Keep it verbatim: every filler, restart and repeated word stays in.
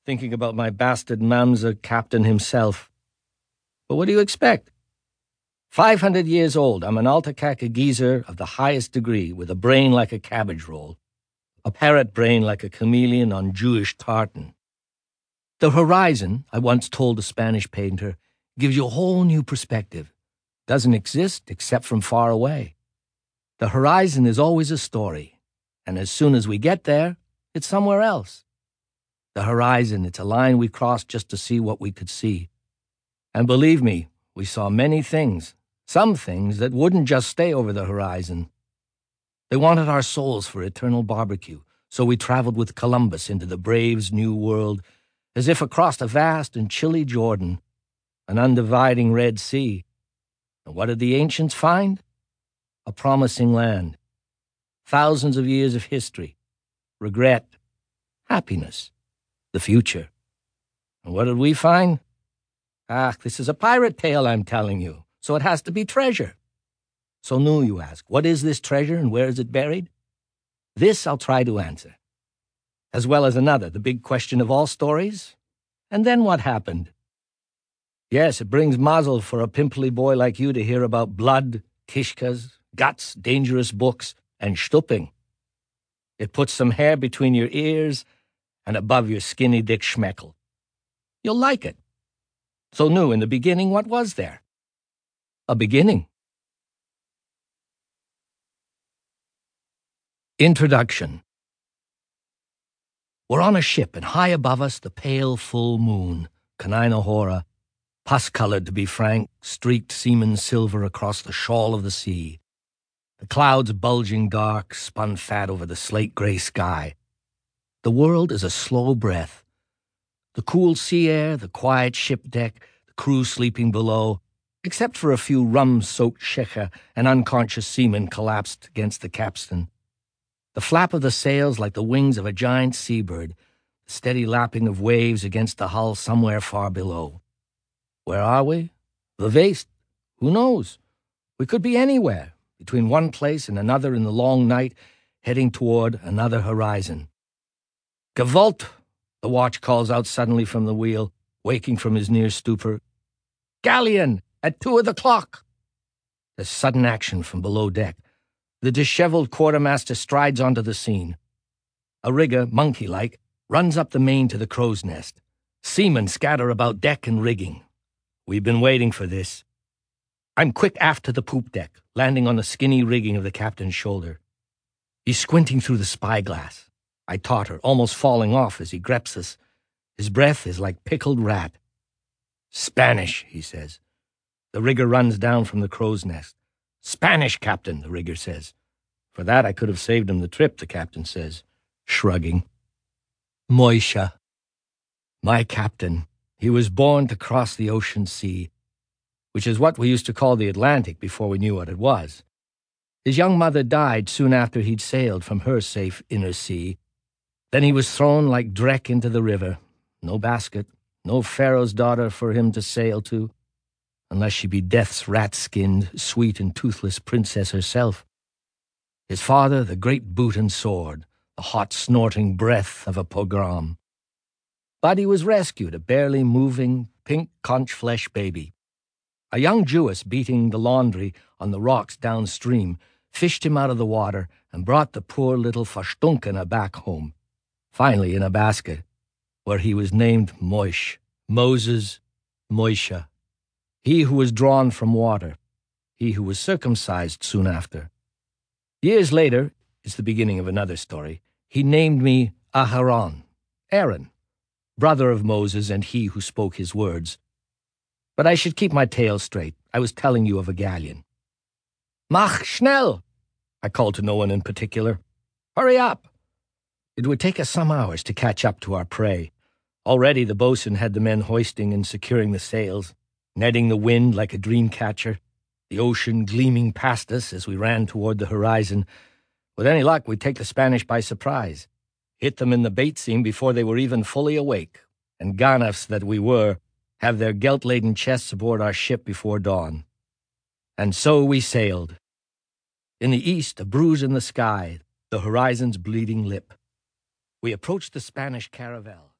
thinking about my bastard Mamza captain himself. But what do you expect? Five hundred years old, I'm an Altakaka geezer of the highest degree, with a brain like a cabbage roll, a parrot brain like a chameleon on Jewish tartan. The horizon, I once told a Spanish painter, gives you a whole new perspective. Doesn't exist except from far away. The horizon is always a story, and as soon as we get there, it's somewhere else. The horizon, it's a line we crossed just to see what we could see. And believe me, we saw many things, some things that wouldn't just stay over the horizon. They wanted our souls for eternal barbecue, so we traveled with Columbus into the Brave's new world, as if across a vast and chilly Jordan, an undividing Red Sea. And what did the ancients find? A promising land. Thousands of years of history, regret, happiness, the future. And what did we find? Ah, this is a pirate tale I'm telling you, so it has to be treasure. So Nu, you ask, what is this treasure and where is it buried? This I'll try to answer. As well as another, the big question of all stories. And then what happened? Yes, it brings mazel for a pimply boy like you to hear about blood, kishkas, guts, dangerous books, and stupping. It puts some hair between your ears and above your skinny dick schmeckle. You'll like it. So Nu, in the beginning, what was there? A beginning. Introduction. We're on a ship, and high above us, the pale full moon, Kanainahora, pus-colored to be frank, streaked seaman silver across the shawl of the sea. The clouds bulging dark, spun fat over the slate-gray sky. The world is a slow breath. The cool sea air, the quiet ship deck, the crew sleeping below, except for a few rum-soaked shekha and unconscious seamen collapsed against the capstan. The flap of the sails like the wings of a giant seabird, the steady lapping of waves against the hull somewhere far below. Where are we? The West. Who knows? We could be anywhere, between one place and another in the long night, heading toward another horizon. Gewalt! The watch calls out suddenly from the wheel, waking from his near stupor. Galleon! At two of the clock! There's sudden action from below deck. The disheveled quartermaster strides onto the scene. A rigger, monkey-like, runs up the main to the crow's nest. Seamen scatter about deck and rigging. We've been waiting for this. I'm quick aft to the poop deck, landing on the skinny rigging of the captain's shoulder. He's squinting through the spyglass. I totter, almost falling off as he greps us. His breath is like pickled rat. Spanish, he says. The rigger runs down from the crow's nest. Spanish, Captain, the rigger says. For that I could have saved him the trip, the captain says, shrugging. Moisha. My captain. He was born to cross the ocean sea, which is what we used to call the Atlantic before we knew what it was. His young mother died soon after he'd sailed from her safe inner sea. Then he was thrown like dreck into the river. No basket, no Pharaoh's daughter for him to sail to, unless she be death's rat-skinned, sweet and toothless princess herself. His father, the great boot and sword, the hot snorting breath of a pogrom. But he was rescued, a barely moving, pink conch flesh baby. A young Jewess beating the laundry on the rocks downstream fished him out of the water and brought the poor little Verstunkene back home, finally in a basket, where he was named Moish, Moses, Moisha. He who was drawn from water, he who was circumcised soon after. Years later, it's the beginning of another story, he named me Aharon, Aaron, brother of Moses and he who spoke his words. But I should keep my tale straight. I was telling you of a galleon. Mach schnell! I called to no one in particular. Hurry up! It would take us some hours to catch up to our prey. Already the boatswain had the men hoisting and securing the sails, netting the wind like a dream catcher, the ocean gleaming past us as we ran toward the horizon. With any luck, we'd take the Spanish by surprise, hit them in the bait seam before they were even fully awake, and ganefs that we were, have their gelt-laden chests aboard our ship before dawn. And so we sailed. In the east, a bruise in the sky, the horizon's bleeding lip. We approached the Spanish caravel.